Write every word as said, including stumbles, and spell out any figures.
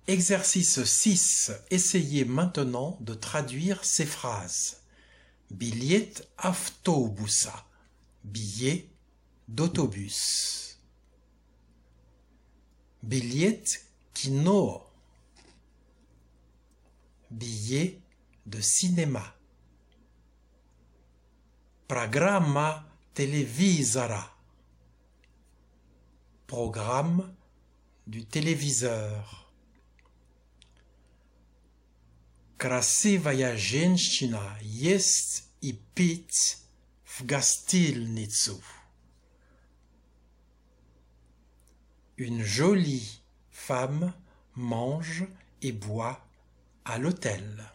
Exercice six. Essayez maintenant de traduire ces phrases. Billet автобуса. Billet d'autobus. Billet кино. Billet de cinéma. Программа телевизора. Programme du téléviseur. Красивая женщина ест и пить в гостиницу. Une jolie femme mange et boit à l'hôtel.